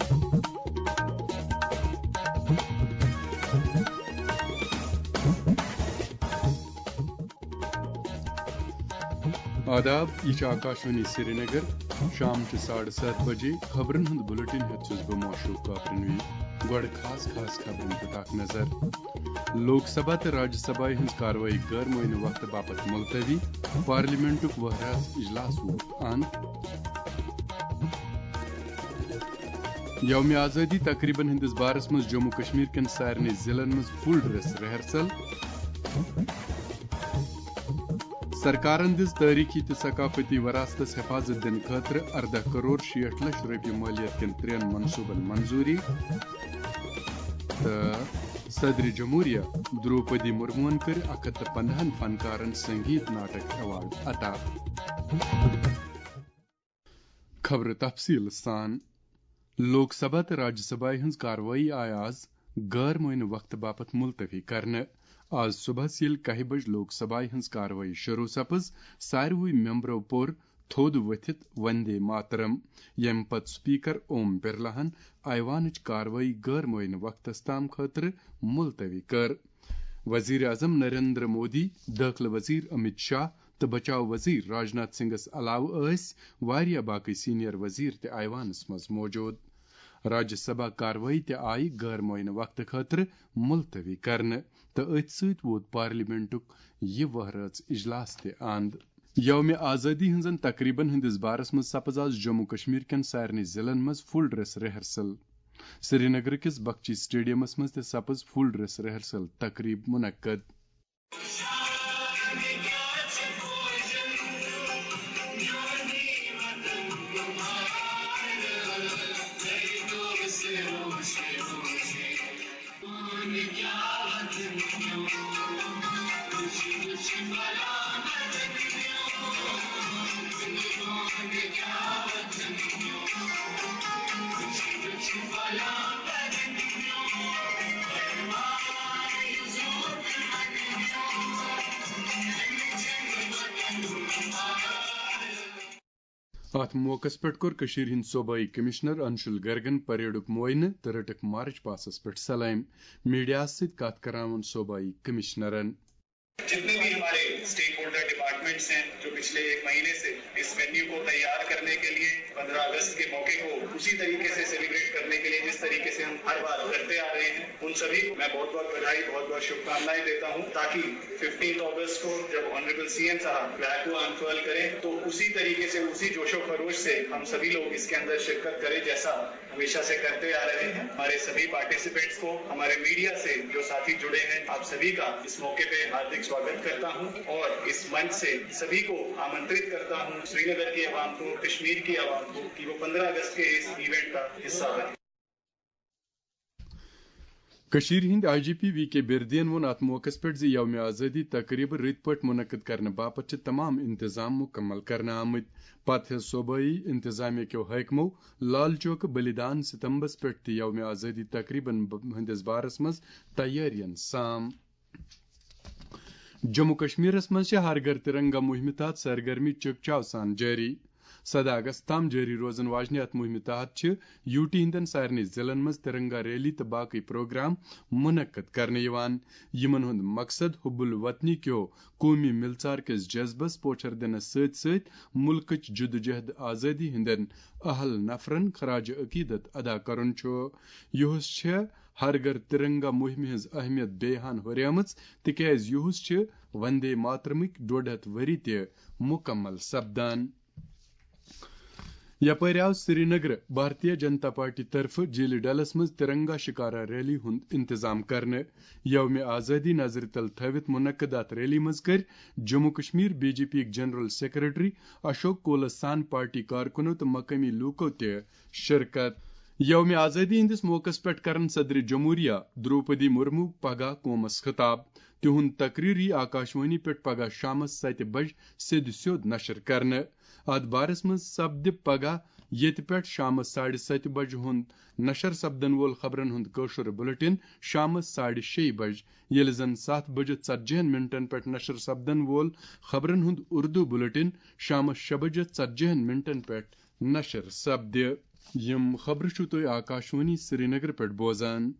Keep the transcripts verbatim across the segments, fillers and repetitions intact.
आदाब यह आकाशवाणी श्रीनगर शाम के साढ़े सात बजे खबरन हंद बुलेटिन हेतुस बह मौशूक काफरनवी गड खास खास खबरन पे नजर लोकसभा तो राज्यसभा हंज कार्रवाई गैर मुइन वक्त बापत मुलतवी पार्लियामेंटुक वहरास इजलास आन यौम आज़ादी तकरीबन हंदिस बारस मज जम्मू कश्मीर कन सारने जिलन मज फुल ड्रेस रिहर्सल सरकारन दिस तारीखी तो सकाफती वरासतस हिफाजत दिन खतर अर्दह करोड़ शीठ लक्ष रुपये मालियत कन त्रेन मनसूबन मंजूरी तो सदर जमहूरिया द्रौपदी मुर्मुन कर अकत पंदहन फनकारन संगीत नाटक अवार्ड अता। खबर तफसील सान लोकसभा तो राज्यसभा हंज कार्रवाई आय आज गैर मुइन वक्त बापत मुलतवी करने आज सुबह सिल कह बज लोकसभा हंज कार्रवाई शुरू सपज सारवी मेंबरों पोर थोद वथित वंदे मातरम यम पत स्पीकर ओम बिरलाहन ऐवानच कार्रवाई गैर मुइन वक्तस ताम खतर मुलतवी कर वजीर आजम नरेंद्र मोदी दाखिल वजीर अमित शाह तो बचाव वजीर राजनाथ सिंहस अलाव वारिया बाकी सीनियर वजीर ते ऐवानस मज मौजूद राज्यसभा कार्रवाई ते आई गैर मुइन वक्त खतर मुलतवी करने तो अथ सत वोत पार्लियामेंटुक यह वहरास इजलास ते आंद यौम आज़ादी हंजन तकरीबन हंदिस बारस मज सपज आज जम्मू कश्मीर कन सारने जिलन मज फुल ड्रेस रिहर्सल श्रीनगर किस बख्शी स्टेडियमस मज ते सपज फुल ड्रेस रिहर्सल तकरीब मुनक्कद। अत मौकस पे कोर कशीर हिंद सूबाई कमिश्नर अंशुल गर्गन परेडुक मुआयने तो रटक मार्च पासस पे सलाम मीडिया सत कत करावन सूबाई कमिश्नरन जितने भी हमारे स्टेक होल्डर डिपार्टमेंट्स हैं जो पिछले एक महीने से इस वेन्यू को तैयार करने के लिए पंद्रह अगस्त के मौके को उसी तरीके से सेलिब्रेट करने के लिए जिस तरीके से हम हर बार करते आ रहे हैं उन सभी को मैं बहुत बहुत बधाई बहुत बहुत शुभकामनाएं देता हूं ताकि फिफ्टीन अगस्त को जब ऑनरेबल सीएम साहब फ्लैग को अनफर्ल करें तो उसी तरीके से उसी जोशो खरोश से हम सभी लोग इसके अंदर शिरकत करें जैसा हमेशा से करते आ रहे हैं। हमारे सभी पार्टिसिपेंट्स को हमारे मीडिया से जो साथी जुड़े हैं आप सभी का इस मौके पे हार्दिक स्वागत करता हूं और इस मंच से सभी को आमंत्रित करता हूं श्रीनगर की आवाम को कश्मीर की आवाम को कि वो पंद्रह अगस्त के इस इवेंट का हिस्सा बने। कशीर हिंद I G P V K बिरदियन वोन अत मौकस पे यौम आज़ादी तकरीब रित पट मुनक्कद करने बापत तमाम इंतजाम मुकम्मल करने आमद पत सूबाई इंतजामिया के हकमो लाल चौक बलिदान सितंबस पे यौम आज़ादी तकरीबन हंदिस बारस मज तैयारियन साम जम्मू कश्मीरस मज हर घर तिरंगा मुहिम तहत सरगर्मी चुकचाव सान जारी सदा अगस्त ताम जारी रोजन वाजने अत मुहिम तहत यूटी हिंदन सारने जिलन मज तिरंगा रैली तो बाकी प्रोग्राम मुनक्कद करने यवान यमन हुंद मकसद हुब्बुल वतनी क्यो कौमी मिलचार किस जज्बस पोचर दिन सत सत मुल्कच जुदोजहद आज़ादी हिंदन अहल नफरन खराज अकीदत अदा करन छो युहस छ हर घर तिरंगा मुहिम हज अहमियत बेहान हुरियमच तिक्याज युहस छ वंदे मातरमिक डोड हथ वरी ते मुकम्मल सपदान। यपर आव श्रीनगर भारतीय जनता पार्टी तरफ जेल डलस मज तिरंगा शिकारा रैली हुंद इंतजाम करने यौम आज़ादी नजर तल थवित मुनक्कद अत रैली मज कर Jammu Kashmir BJP general secretary Ashok कोलसान पार्टी कारकुनो तो मकामी लूको ते शिरकत यौम आज़ादी हंदिस मौकस पे करन सदर जमहूरिया द्रौपदी मुर्मू पगह कौमस खिताब तिहुंद तकरीरी आकाशवाणी पे पगह शामस सत बज सिद स्योद नशर करने अत बारस मज सपद पगह ये पे शाम साढ़े सत बज हुंद नशर सपदन वोल खबरन हुंद कौशर बुलेटिन शाम साढ़े शे बज ये जन सात बज षतजहन मिनटन पे नशर सपदन वोल खबरन हुंद उर्दू बुलेटिन शाम शे बज षतजहन मिनटन पे नशर सपद। یم خبر چھو تُہۍ آکاشوانی سری نگر پٮ۪ٹھ بوزان.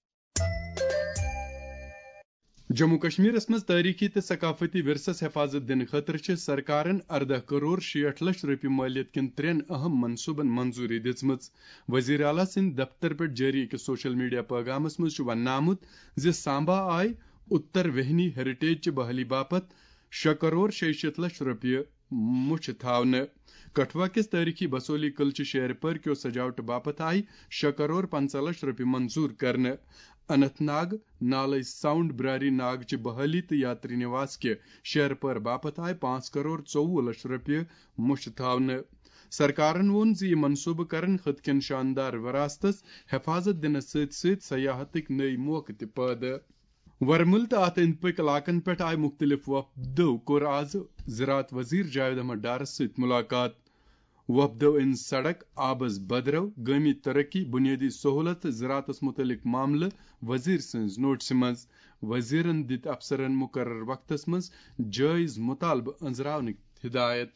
جموں کشمیرس مز تاریخی تو ثقافتی ورثس حفاظت دن خاطر چھ سرکارن اردہ کروڑ شیٹھ لچھ رۄپیہِ مالیت کن ترین اہم منصوبن منظوری دِژمٕژ. وزیر اعلیٰ سٕنٛدِ دفتر پٮ۪ٹھ جٲری أکِس سوشل میڈیا پیغامس منٛز چھُ وننہٕ آمُت زِ سامبا آیہِ اتر وہنی ہیریٹیج چہِ بحالی باپت شےٚ کروڑ شیٚیہِ شیٖتھ لچھ رۄپیہِ مُچھِ تھاونہٕ. کٹھوا کِس تٲریخی بسولی قلعہ شہر پٲر کیو سجاوٹ باپت آیہِ شےٚ کروڑ پنژاہ لچھ رۄپیہِ منظور کرنہٕ. اننت ناگ نالے ساؤنڈ براری ناگ چہِ بحالی تہٕ یاتری نواس کہِ شہر پٲر باپت آیہِ پانژھ کروڑ ژوٚوُہ لچھ رۄپیہِ مُچھِ تھاونہٕ. سرکارن ووٚن زِ یہِ منصوبہٕ کرن خٕطہٕ کٮ۪ن شاندار وراثتس حفاظت دِنس سۭتۍ سۭتۍ سیاحتٕکۍ نٔوۍ موقعہٕ تہِ پٲدٕ. ورمُل تہٕ اتھ أنٛدۍ پٔکۍ علاقن پٮ۪ٹھ آیہِ مختلف وفدو کوٚر آز زراعت وزیر جاوید احمد ڈارس سۭتۍ مُلاقات. وفدو أنۍ سڑک آبس بدرو گٲمی ترقی بنیٲدی سہولت تہٕ زراعتس متعلق معاملہٕ وزیر سٕنٛز نوٹسہِ منٛز. وزیرن دِتۍ افسرن مقرر وقتس منٛز جٲیز مطالبہٕ أنٛزراونٕکۍ ہدایت.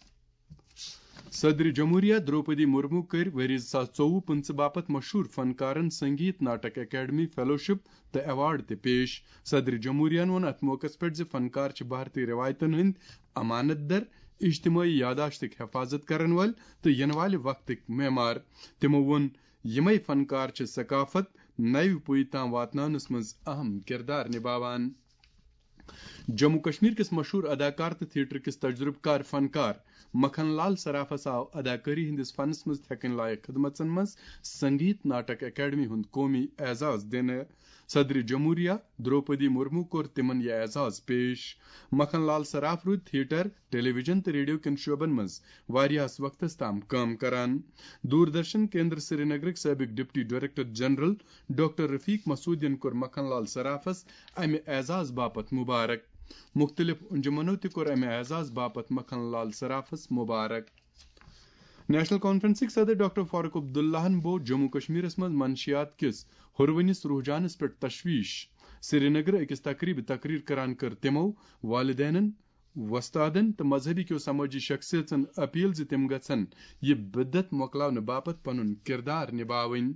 صدر جمہوریہ دروپدی مرمو کٔرۍ ؤری زٕ ساس ژوٚوُہ پٕنژٕ باپت مشہوٗر فنکارن سنگیت ناٹک اکیڈمی فیلوشپ تہٕ ایوارڈ تہِ پیش. صدر جمہوریہن ووٚن اتھ موقعس پٮ۪ٹھ زِ فنکار چھِ بھارتی روایتن ہٕنٛدۍ امانت در، اجتماعی یاداشتٕکۍ حفاظت کرن وٲلۍ تہٕ ینہٕ والہِ وقتٕکۍ معمار. تِمو ووٚن یِمے فنکار چھِ ثقافت نوِ پُیہِ تام واتناونس منٛز اہم کردار نباوان. جموں کشمیر کِس مشہوٗر اداکار تہٕ تھیٹر کِس تجربہٕ کار فنکار مکھن لال سرافس آو اداکٲری ہندس فنس منٛز تھٮ۪کٕنۍ لایق خدمژن منٛز سنگیت ناٹک اکیڈمی ہُنٛد قومی اعزاز دِنہٕ. صدر جمہوریہ دروپدی مرمو کوٚر تِمن یہِ اعزاز پیش. مکھن لال سراف روٗدۍ تھیٹر، ٹیلی ویژن تہٕ ریڈیو کٮ۪ن شعبن منٛز واریاہس وقتس تام کٲم کران. دوردرشن کیندر سری نگرٕکۍ سٲبق deputy director general doctor Rafiq مسعودین کوٚر مکھن لال سرافس امہِ اعزاز باپت مُبارک. مختلف انجمنو تہِ کوٚر امہِ اعزاز باپت مکھن لال سرافس مُبارک. نیشنل کانفرنسٕکۍ صدر ڈاکٹر فاروق عبداللہن بوٚو جموں کشمیرس منٛز منشیات کِس ہُروٕنِس رُحجانس پٮ۪ٹھ تشویش. سری نگر أکِس تقریبہِ تقریر کران کٔر تِمو والدینن، وۄستادن تہٕ مذہبی کیو سمٲجی شخصیژن اپیل زِ تِم گژھن یہِ بدت مۄکلاونہٕ باپت پنُن کِردار نِباوٕنۍ.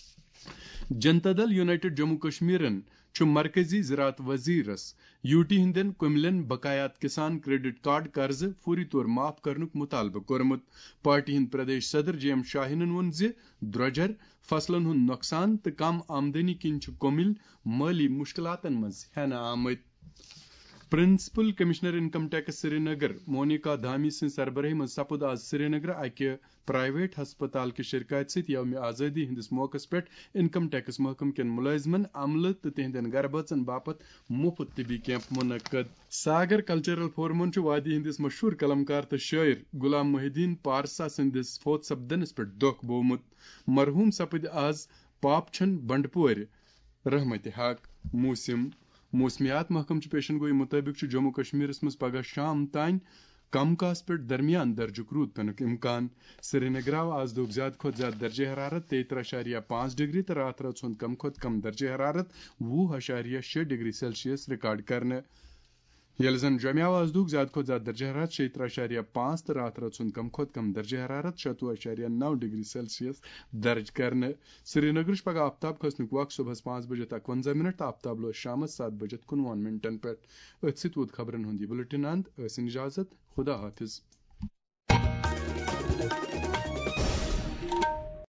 جنتا دل یونائٹڈ جموں کشمیرن چھُ مرکزی زراعت وزیرس یوٹی ہٕنٛدٮ۪ن کُملٮ۪ن بقایات کسان کریڈٹ کارڈ قرضہٕ فوری طور معاف کرنُک مُطالبہٕ کوٚرمُت. پارٹی ہٕنٛدۍ پردیش صدر جے ایم شاہینن ووٚن زِ درٛۄجر، فصلن ہُنٛد نۄقصان تہٕ کم آمدنی کِنۍ چھِ کُمٕلۍ مٲلی مُشکلاتن منٛز ہٮ۪نہٕ آمٕتۍ. Principal commissioner income tax Srinagar Monika Dhami سٕنٛزِ سربرٲہی منٛز سپُد آز سری نگر اکہِ پرائیویٹ ہسپتال کہِ شرکایت سۭتۍ یومہِ آزٲدی ہٕنٛدِس موقعس پٮ۪ٹھ انکم ٹیکس محکمہٕ کٮ۪ن مُلٲزمن، عملہٕ تہٕ تِہنٛدٮ۪ن گربٲژن باپت مُفت طبی کیمپ منعقد. ساگر کلچرل فورمن چھُ وادی ہٕنٛدِس مشہوٗر قلمکار تہٕ شٲعر غلام محی الدین پارسا سٕنٛدِس فوت سپدنس پٮ۪ٹھ دۄکھ بوٚومُت. مرحوٗم سپٕدۍ آز پاپچھن بنڈپورِ رحمتِ حق. موسم موسمیات محکمہٕ چہِ پیشن گوئی مُطٲبِق چھُ جموں کشمیرس منٛز پگہہ شام تانۍ کم کاس پٮ۪ٹھ درمیان درجُک روٗد پینُک اِمکان. سری نگر آو آز دۄہُک زیادٕ کھۄتہٕ زیادٕ درجہ حرارت تیٚیہِ ترٛہ اشاریہ پانٛژھ ڈگری تہٕ راتھ رٲژ ہُنٛد کم کھۄتہٕ کم درجہ حرارت وُہ اشاریہ شےٚ ڈگری سیلسیس رِکارڈ کرنہٕ. ییٚلہِ زن جوٚمہِ آو آز دۄہُک زیادٕ کھۄتہٕ زیادٕ درجہ حرارت شیٚیہِ ترٛہ اشاریہ پانٛژھ تہٕ راتھ رٲژ ہُنٛد کم کھۄتہٕ کم درجہ حرارت شتوُہ اشاریہ نو ڈگری سیلسیس درج کرنہٕ. سری نگر چھُ پگہہ آفتاب کھسنُک وق صبحس پانٛژھ بجے تہٕ اکونزہ منٹ تہٕ آفتاب لوس شامس سَتھ بجے کُنوُہن منٹن پٮ۪ٹھ. أتھۍ سۭتۍ ووت خبرن ہُنٛد یہِ بُلٹن اند. ٲسِن اِجازت. خدا حافظ.